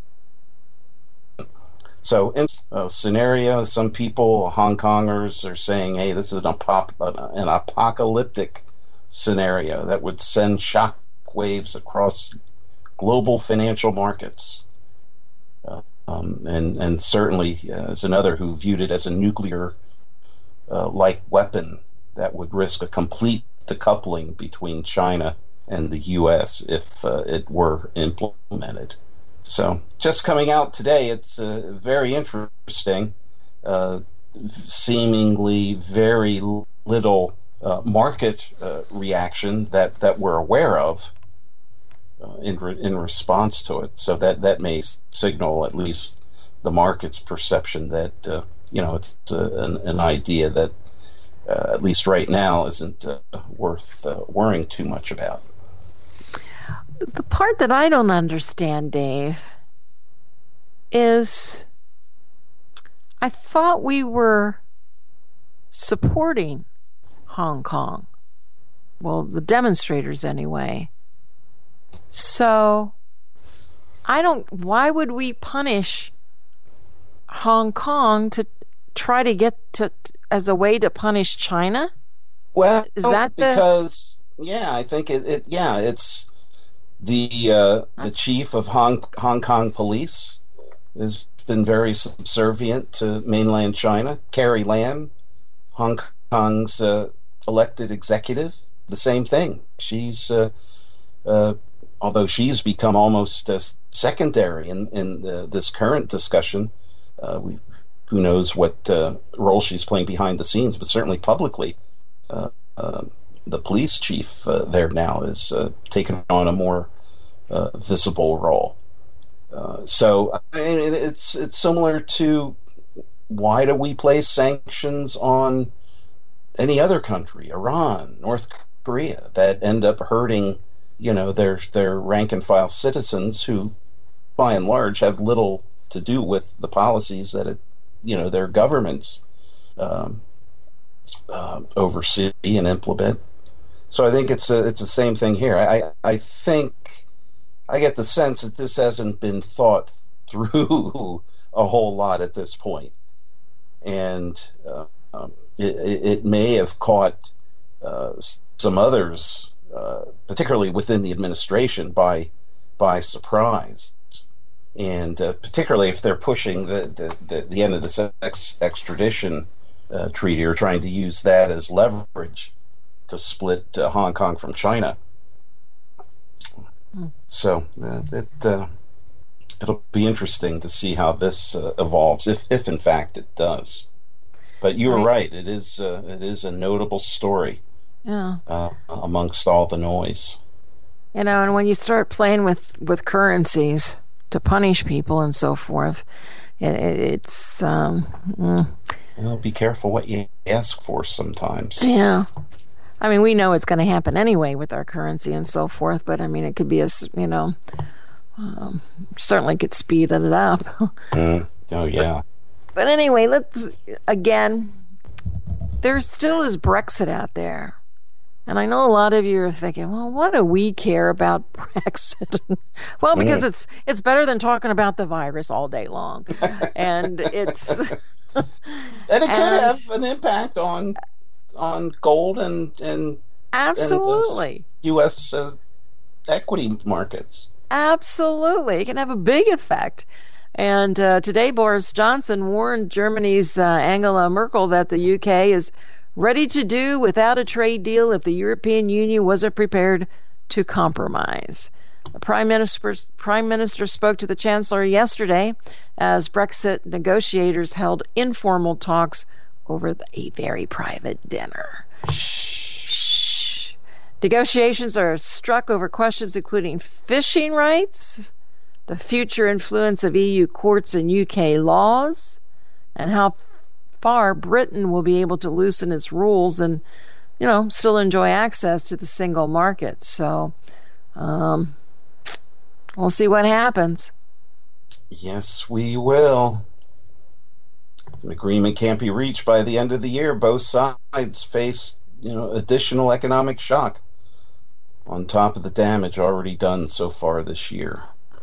So in a scenario, some people, Hong Kongers, are saying, hey, this is an, apop- an apocalyptic scenario that would send shock waves across global financial markets. Uh, um, and, and certainly uh, as another who viewed it as a nuclear uh, like weapon that would risk a complete decoupling between China and the U S if uh, it were implemented. So just coming out today, it's uh, very interesting. Uh, seemingly very little uh, market uh, reaction that, that we're aware of uh, in re- in response to it. So that, that may signal at least the market's perception that uh, you know it's uh, an, an idea that uh, at least right now isn't uh, worth uh, worrying too much about. The part that I don't understand, Dave, is I thought we were supporting Hong Kong. Well, the demonstrators anyway. So I don't, why would we punish Hong Kong to try to get to, as a way to punish China? Well, is that the... because, yeah, I think it, it yeah, it's the, uh, the chief of Hong, Hong Kong police has been very subservient to mainland China. Carrie Lam, Hong Kong's uh, elected executive, the same thing. She's, uh, uh, although she's become almost uh, secondary in, in the, this current discussion, uh, we, who knows what uh, role she's playing behind the scenes, but certainly publicly, uh, uh, the police chief uh, there now is uh, taking on a more uh, visible role. Uh, so I mean, it's it's similar to why do we place sanctions on any other country, Iran, North Korea, that end up hurting, you know, their their rank and file citizens who, by and large, have little to do with the policies that it, you know, their governments um, uh, oversee and implement. So I think it's a, it's the same thing here. I I think. I get the sense that this hasn't been thought through a whole lot at this point. And uh, um, it, it may have caught uh, some others, uh, particularly within the administration, by by surprise. And uh, particularly if they're pushing the, the, the, the end of this ex- extradition uh, treaty or trying to use that as leverage to split uh, Hong Kong from China. So uh, it uh, it'll be interesting to see how this uh, evolves, if if in fact it does. But you were right; it is uh, it is a notable story. Yeah. Uh, amongst all the noise. You know, and when you start playing with, with currencies to punish people and so forth, it, it's um. Mm. Well, be careful what you ask for sometimes. Yeah. I mean, we know it's going to happen anyway with our currency and so forth, but I mean, it could be a, you know, um, certainly could speed it up. mm. Oh, yeah. But, but anyway, let's, again, there still is Brexit out there. And I know a lot of you are thinking, well, what do we care about Brexit? Well, because mm. it's it's better than talking about the virus all day long. And it's... and it could and, have an impact on... on gold and and absolutely and U S uh, equity markets. Absolutely, it can have a big effect. And uh, today, Boris Johnson warned Germany's uh, Angela Merkel that the U K is ready to do without a trade deal if the European Union wasn't prepared to compromise. The Prime Minister, Prime Minister spoke to the Chancellor yesterday as Brexit negotiators held informal talks over a very private dinner. Shh. Negotiations are struck over questions including fishing rights, the future influence of E U courts and U K laws, and how far Britain will be able to loosen its rules and, you know, still enjoy access to the single market. So, um, we'll see what happens. Yes, we will. An agreement can't be reached by the end of the year. Both sides face, you know, additional economic shock on top of the damage already done so far this year.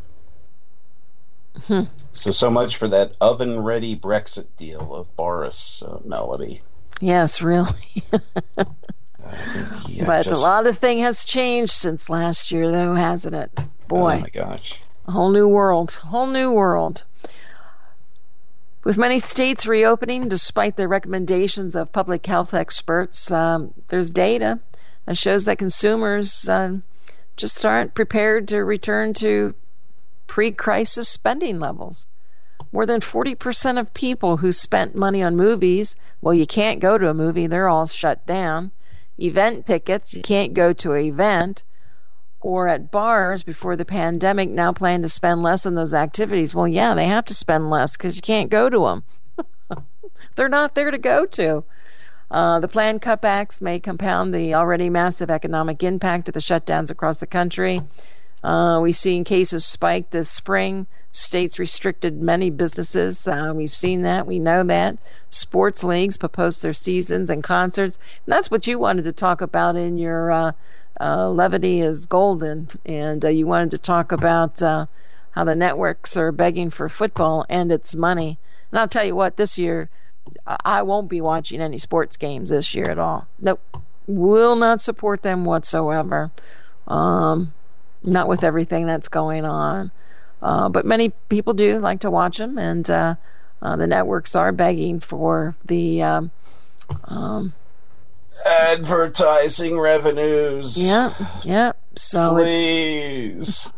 Hmm. So, so much for that oven-ready Brexit deal of Boris, uh, Melody. Yes, really. think, but just... a lot of thing has changed since last year, though, hasn't it? Boy. Oh, my gosh. A whole new world. Whole new world. With many states reopening despite the recommendations of public health experts, um, there's data that shows that consumers um, just aren't prepared to return to pre-crisis spending levels. More than forty percent of people who spent money on movies, well, you can't go to a movie, they're all shut down. Event tickets, you can't go to an event. Or at bars before the pandemic, now plan to spend less on those activities. Well, yeah, they have to spend less because you can't go to them. They're not there to go to. Uh, the planned cutbacks may compound the already massive economic impact of the shutdowns across the country. Uh, we've seen cases spike this spring. States restricted many businesses. Uh, we've seen that. We know that. Sports leagues postponed their seasons and concerts. And that's what you wanted to talk about in your uh, uh, Levity is Golden. And uh, you wanted to talk about uh, how the networks are begging for football and its money. And I'll tell you what, this year, I won't be watching any sports games this year at all. Nope. Will not support them whatsoever. Um, not with everything that's going on. Uh, but many people do like to watch them, and uh, uh, the networks are begging for the um, um, advertising revenues. Yeah, yeah. So please.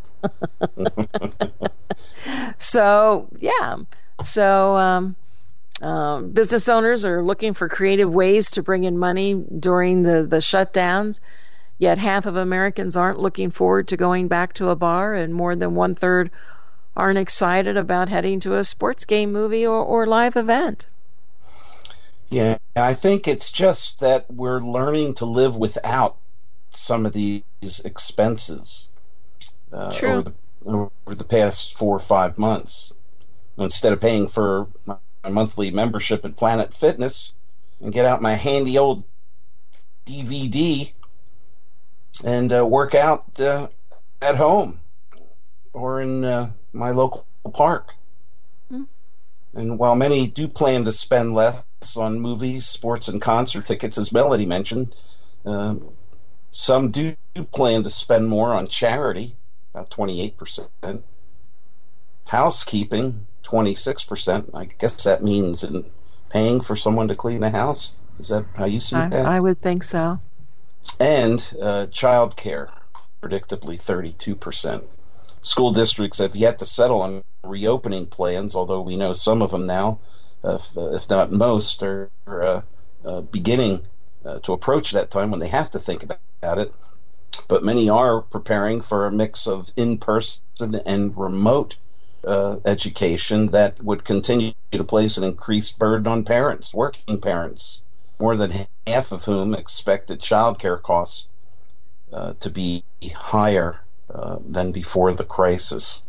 so yeah. So um, uh, business owners are looking for creative ways to bring in money during the, the shutdowns. Yet half of Americans aren't looking forward to going back to a bar, and more than one third aren't excited about heading to a sports game, movie, or, or live event. Yeah, I think it's just that we're learning to live without some of these expenses uh, True. over the, over the past four or five months. Instead of paying for my monthly membership at Planet Fitness and get out my handy old D V D and uh, work out uh, at home or in uh, my local park. Mm. And while many do plan to spend less on movies, sports, and concert tickets, as Melody mentioned, uh, some do plan to spend more on charity, about twenty-eight percent. Housekeeping, twenty-six percent. I guess that means in paying for someone to clean a house. Is that how you see I, that? I would think so. And uh, child care, predictably thirty-two percent. School districts have yet to settle on reopening plans, although we know some of them now, uh, if, uh, if not most, are uh, uh, beginning uh, to approach that time when they have to think about it. But many are preparing for a mix of in-person and remote uh, education that would continue to place an increased burden on parents, working parents, more than half of whom expected child care costs uh, to be higher uh, than before the crisis.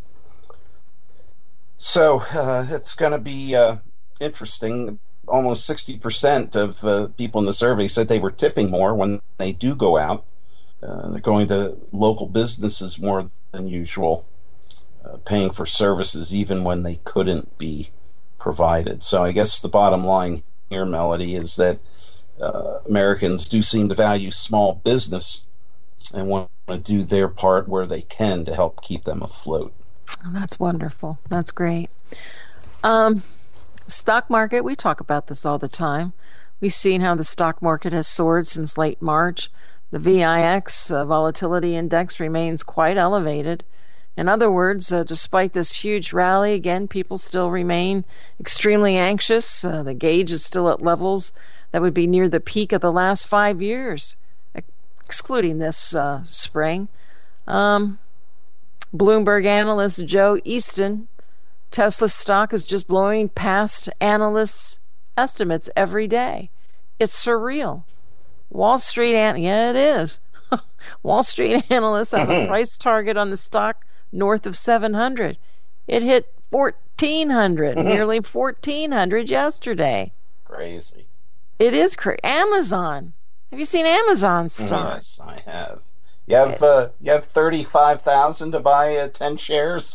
So uh, it's going to be uh, interesting. Almost sixty percent of uh, people in the survey said they were tipping more when they do go out. Uh, they're going to local businesses more than usual, uh, paying for services even when they couldn't be provided. So I guess the bottom line here, Melody, is that uh, Americans do seem to value small business and want to do their part where they can to help keep them afloat. Oh, that's wonderful. That's great. Um, stock market, we talk about this all the time. We've seen how the stock market has soared since late March. The V I X uh, volatility index remains quite elevated. In other words, uh, despite this huge rally, again, people still remain extremely anxious. Uh, the gauge is still at levels that would be near the peak of the last five years, excluding this uh, spring. Um, Bloomberg analyst Joe Easton, Tesla stock is just blowing past analysts' estimates every day. It's surreal. Wall Street, an- yeah, it is. Wall Street analysts have a price target on the stock north of seven hundred. It hit fourteen hundred, nearly fourteen hundred yesterday. Crazy. It is crazy. Amazon. Have you seen Amazon stock? Yes, I have. You have uh, you have thirty-five thousand to buy uh, ten shares.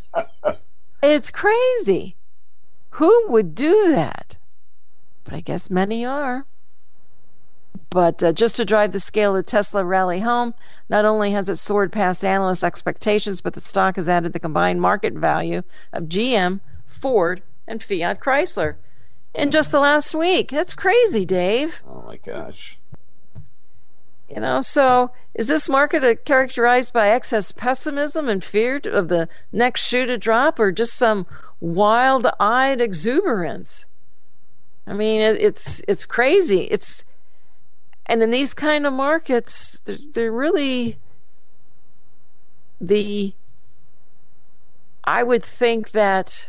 It's crazy. Who would do that? But I guess many are. But uh, just to drive the scale of Tesla rally home, not only has it soared past analyst expectations, but the stock has added the combined market value of G M, Ford, and Fiat Chrysler in just the last week. That's crazy, Dave. Oh my gosh. You know, so is this market characterized by excess pessimism and fear of the next shoe to drop, or just some wild-eyed exuberance. I mean, it, it's it's crazy. It's and in these kind of markets, they're, they're really the. I would think that.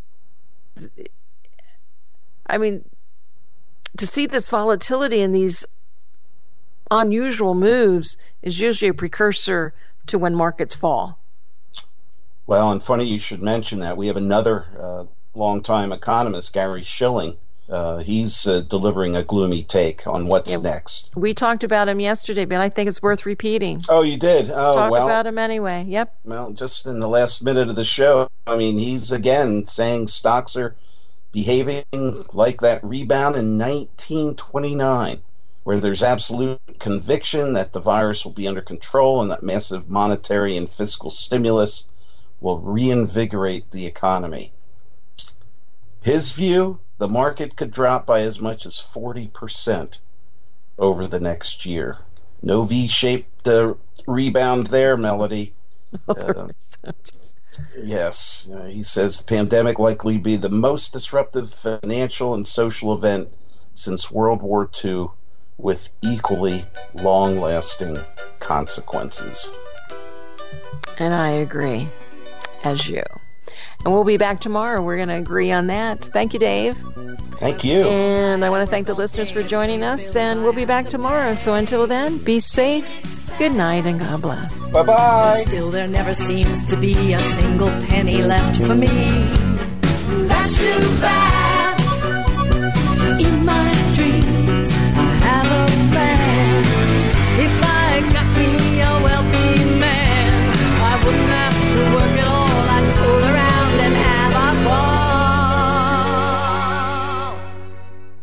I mean, to see this volatility in these unusual moves is usually a precursor to when markets fall. Well, and funny you should mention that. We have another uh, longtime economist, Gary Schilling. Uh, he's uh, delivering a gloomy take on what's yeah, next. We talked about him yesterday, but I think it's worth repeating. Oh, you did? Oh, Talk well. about him anyway. Yep. Well, just in the last minute of the show, I mean, he's again saying stocks are behaving like that rebound in nineteen twenty-nine, where there's absolute conviction that the virus will be under control and that massive monetary and fiscal stimulus will reinvigorate the economy. His view, the market could drop by as much as forty percent over the next year. No V-shaped uh, rebound there, Melody. Uh, yes, uh, he says the pandemic likely be the most disruptive financial and social event since World War Two, with equally long-lasting consequences. And I agree, as you. And we'll be back tomorrow. We're going to agree on that. Thank you, Dave. Thank you. And I want to thank the listeners for joining us, and we'll be back tomorrow. So until then, be safe, good night, and God bless. Bye-bye. Still, there never seems to be a single penny left for me. That's too bad.